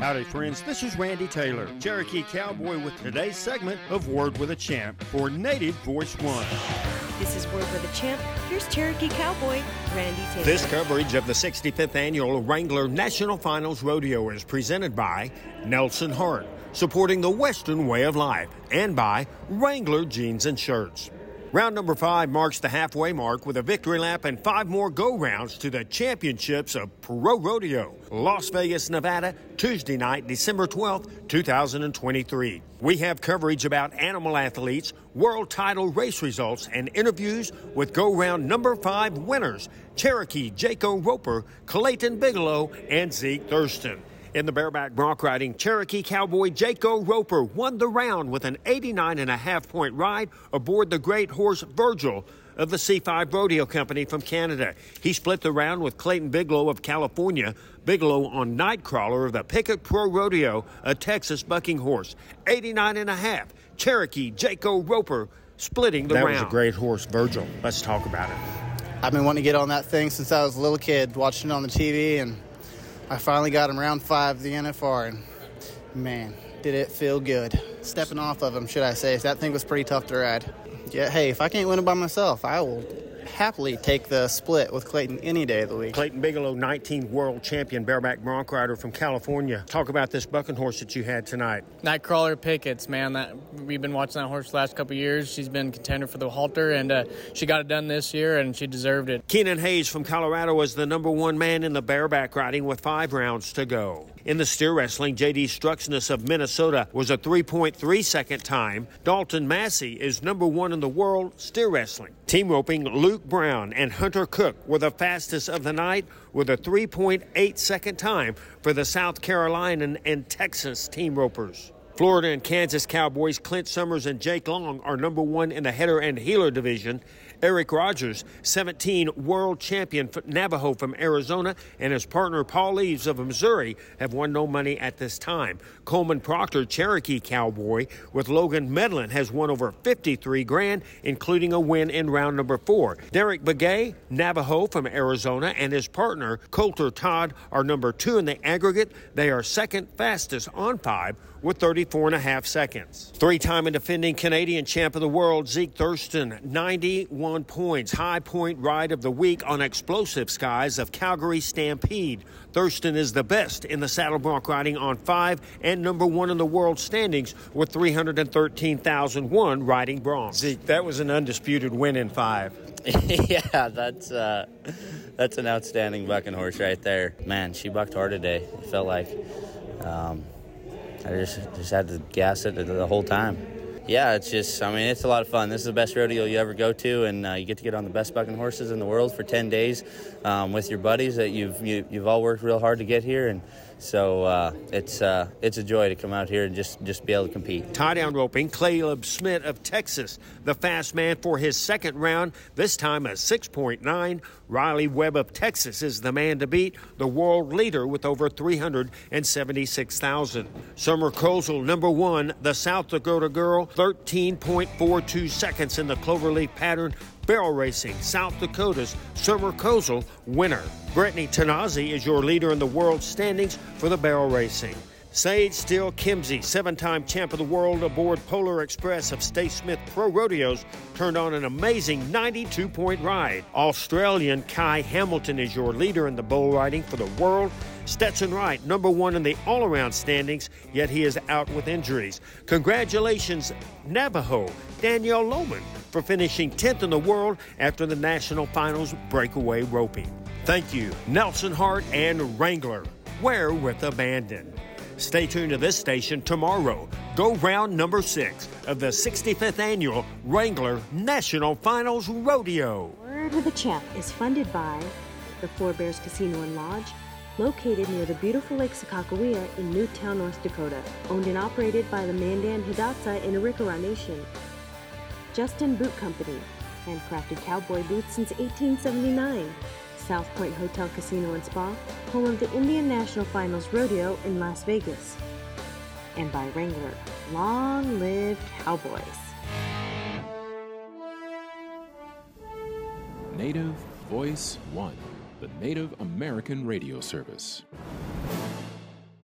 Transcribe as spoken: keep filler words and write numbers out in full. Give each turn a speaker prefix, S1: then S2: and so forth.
S1: Howdy, friends. This is Randy Taylor, Cherokee Cowboy, with today's segment of Word with a Champ for Native Voice One.
S2: This is Word with a Champ. Here's Cherokee Cowboy, Randy Taylor.
S1: This coverage of the sixty-fifth Annual Wrangler National Finals Rodeo is presented by Nelson Hart, supporting the Western way of life, and by Wrangler Jeans and Shirts. Round number five marks the halfway mark with a victory lap and five more go-rounds to the championships of Pro Rodeo, Las Vegas, Nevada, Tuesday night, December twelfth, two thousand twenty-three. We have coverage about animal athletes, world title race results, and interviews with go-round number five winners, Cherokee Jaco Roper, Clayton Bigelow, and Zeke Thurston. In the bareback bronc riding, Cherokee Cowboy Jaco Roper won the round with an eighty-nine and a half point ride aboard the great horse Virgil of the C five Rodeo Company from Canada. He split the round with Clayton Bigelow of California. Bigelow on Nightcrawler of the Pickett Pro Rodeo, a Texas bucking horse. eighty-nine and a half. Cherokee Jaco Roper splitting the
S3: that
S1: round.
S3: That was a great horse, Virgil. Let's talk about it.
S4: I've been wanting to get on that thing since I was a little kid, watching it on the T V, and I finally got him round five of the N F R, and man, did it feel good. Stepping off of him, should I say. That thing was pretty tough to ride. Yeah, hey, if I can't win it by myself, I will happily take the split with Clayton any day of the week.
S1: Clayton Bigelow, nineteenth world champion bareback bronc rider from California. Talk about this bucking horse that you had tonight.
S5: Nightcrawler Pickett's, man. That we've been watching that horse the last couple of years. She's been contender for the halter, and uh, she got it done this year, and she deserved it.
S1: Keenan Hayes from Colorado is the number one man in the bareback riding with five rounds to go. In the steer wrestling, J D Struxness of Minnesota was a three point three second time. Dalton Massey is number one in the world steer wrestling. Team roping, Luke Brown and Hunter Cook were the fastest of the night with a three point eight second time for the South Carolina and Texas team ropers. Florida and Kansas Cowboys Clint Summers and Jake Long are number one in the header and heeler division. Eric Rogers, seventeen world champion Navajo from Arizona, and his partner Paul Eves of Missouri have won no money at this time. Coleman Proctor, Cherokee Cowboy, with Logan Medlin, has won over fifty-three grand, including a win in round number four. Derek Begay, Navajo from Arizona, and his partner Coulter Todd are number two in the aggregate. They are second fastest on five with thirty-four and a half seconds. Three-time and defending Canadian champ of the world, Zeke Thurston, ninety-one points. High point ride of the week on Explosive Skies of Calgary Stampede. Thurston is the best in the saddle bronc riding on five and number one in the world standings with three hundred thirteen thousand one riding broncs.
S3: Zeke, that was an undisputed win in five.
S6: Yeah, that's uh, that's an outstanding bucking horse right there. Man, she bucked hard today. It felt like um, I just just had to gas it the, the whole time. Yeah, it's just, I mean, it's a lot of fun. This is the best rodeo you ever go to, and uh, you get to get on the best bucking horses in the world for ten days um, with your buddies that you've you, you've all worked real hard to get here, and so uh, it's uh, it's a joy to come out here and just, just be able to compete.
S1: Tie-down roping, Caleb Smith of Texas, the fast man for his second round, this time a six point nine. Riley Webb of Texas is the man to beat, the world leader with over three hundred seventy-six thousand. Summer Kozel, number one, the South Dakota girl, thirteen point four two seconds in the cloverleaf pattern. Barrel racing, South Dakota's Summer Kozel, winner. Brittany Tanazi is your leader in the world standings for the barrel racing. Sage Steele Kimsey, seven-time champ of the world aboard Polar Express of Stay Smith Pro Rodeos, turned on an amazing ninety-two point ride. Australian Kai Hamilton is your leader in the bull riding for the world. Stetson Wright, number one in the all-around standings, yet he is out with injuries. Congratulations, Navajo Danielle Lohman, for finishing tenth in the world after the national finals breakaway roping. Thank you, Nelson Hart and Wrangler. Wear with abandon. Stay tuned to this station tomorrow. Go round number six of the sixty-fifth Annual Wrangler National Finals Rodeo.
S2: Word with a Champ is funded by the Four Bears Casino and Lodge, located near the beautiful Lake Sakakawea in Newtown, North Dakota. Owned and operated by the Mandan Hidatsa in Arikara Nation. Justin Boot Company, handcrafted cowboy boots since eighteen seventy-nine. South Point Hotel Casino and Spa, home of the Indian National Finals Rodeo in Las Vegas. And by Wrangler, long live cowboys.
S7: Native Voice One, the Native American radio service.